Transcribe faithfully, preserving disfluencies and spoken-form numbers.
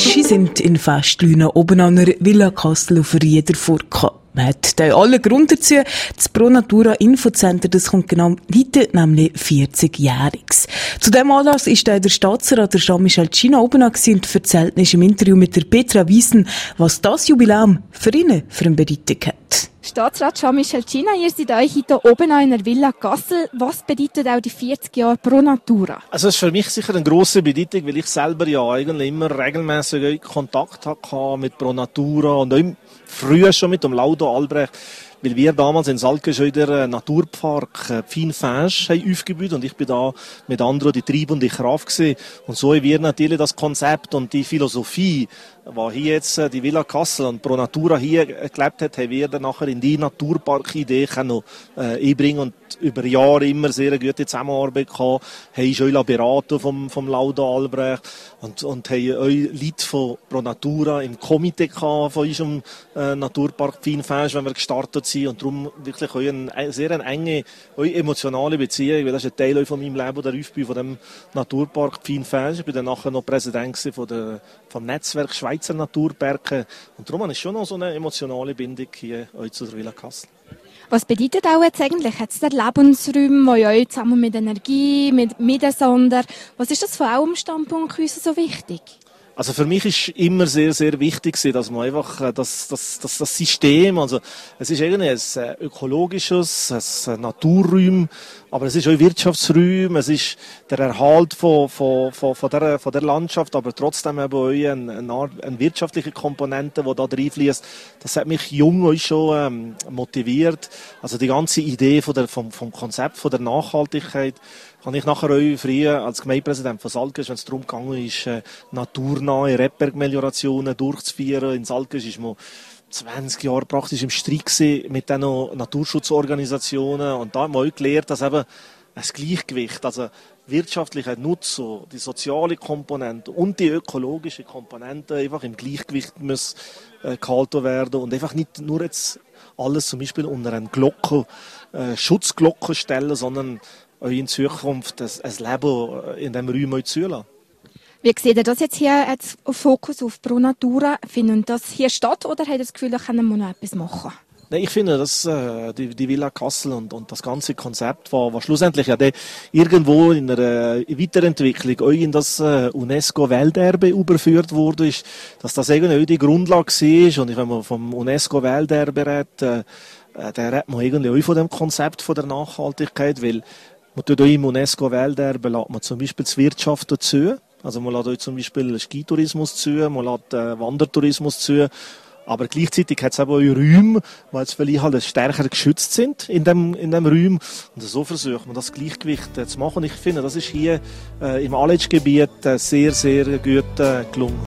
Hirsche sind in Festlünen oben an einer Villa Kassel auf Rieder vorgekommen. Man hat da allen Grund dazu. Das Pro Natura Infocenter, das kommt genau heute, nämlich vierzigjähriges. Zu diesem Anlass ist da der Staatsrat, der Jean-Michel Cina, oben und erzählt im Interview mit der Petra Wiesen, was das Jubiläum für ihn für eine Bedeutung hat. Staatsrat Jean-Michel Cina, ihr seid euch hier oben in der Villa Kassel. Was bedeutet auch die vierzig Jahre Pro Natura? Also es ist für mich sicher eine grosse Bedeutung, weil ich selber ja eigentlich immer regelmäßig Kontakt hatte mit Pro Natura und auch früher schon mit dem Laudo Albrecht, weil wir damals in Salke schon den Naturpark Pfin-Fäsch aufgebaut und ich bin da mit anderen die treibende Kraft gewesen. Und so haben wir natürlich das Konzept und die Philosophie, was hier jetzt die Villa Kassel und Pro Natura hier gelebt hat, haben wir dann nachher in die Naturpark-Idee können, äh, einbringen und über Jahre immer sehr gute Zusammenarbeit gehabt, haben schon beraten vom, vom Laudo Albrecht und, und haben auch Leute von Pro Natura im Komitee gehabt von unserem äh, Naturpark Pfin-Fäsch, wenn wir gestartet sind und darum wirklich auch eine sehr eine enge, auch emotionale Beziehung, weil das ist ein Teil von meinem Leben, der Aufbau von dem Naturpark Pfin-Fäsch. Ich bin dann nachher noch Präsident von der, vom Netzwerk Schweizer Naturparke und darum ist schon noch so eine emotionale Bindung hier auch zu der Villa Kassel. Was bedeutet auch jetzt eigentlich jetzt der Lebensraum, der ja zusammen mit Energie, mit Miteinander, was ist das von eurem Standpunkt aus so wichtig? Also für mich ist immer sehr, sehr wichtig, dass man einfach das, das, das, das System, also es ist irgendwie ein ökologisches, ein Naturraum, aber es ist auch Wirtschaftsraum, es ist der Erhalt von, von, von, von, der, von der Landschaft, aber trotzdem eben auch eine, eine, eine wirtschaftliche Komponente, die da reinfließt. Das hat mich jung auch schon ähm, motiviert. Also die ganze Idee von der, vom, vom Konzept von der Nachhaltigkeit kann ich nachher auch früher als Gemeindepräsident von Salkes, wenn es darum gegangen ist, äh, naturnahe Rebbergmeliorationen durchzuführen. In Salkes ist man zwanzig Jahre praktisch im Streit gewesen mit den Naturschutzorganisationen und da haben wir auch gelernt, dass eben ein Gleichgewicht, also wirtschaftlicher Nutzen, die soziale Komponente und die ökologische Komponente einfach im Gleichgewicht muss äh, gehalten werden und einfach nicht nur jetzt alles zum Beispiel unter eine Glocke, äh, Schutzglocke stellen, sondern auch in Zukunft ein, ein Leben in diesem Raum zulassen. Wie seht ihr das jetzt hier als Fokus auf Pro Natura? Findet das hier statt oder habt ihr das Gefühl, da können wir noch etwas machen? Nein, ich finde, dass äh, die, die Villa Kassel und, und das ganze Konzept, was, was schlussendlich ja de, irgendwo in einer äh, Weiterentwicklung auch in das äh, UNESCO-Welterbe überführt wurde, ist, dass das irgendwie auch die Grundlage war. Und wenn man vom UNESCO-Welterbe redet, äh, äh, dann redet man irgendwie auch von dem Konzept von der Nachhaltigkeit, weil man tut auch im UNESCO-Welterbe lässt man zum Beispiel die Wirtschaft dazu. Also man lässt auch zum Beispiel Skitourismus zu, man lässt äh, Wandertourismus zu. Aber gleichzeitig hat es aber auch Räume, die jetzt vielleicht halt stärker geschützt sind in dem, in dem Raum. Und so versucht man das Gleichgewicht äh, zu machen. Ich finde, das ist hier äh, im Aletsch-Gebiet äh, sehr, sehr gut äh, gelungen.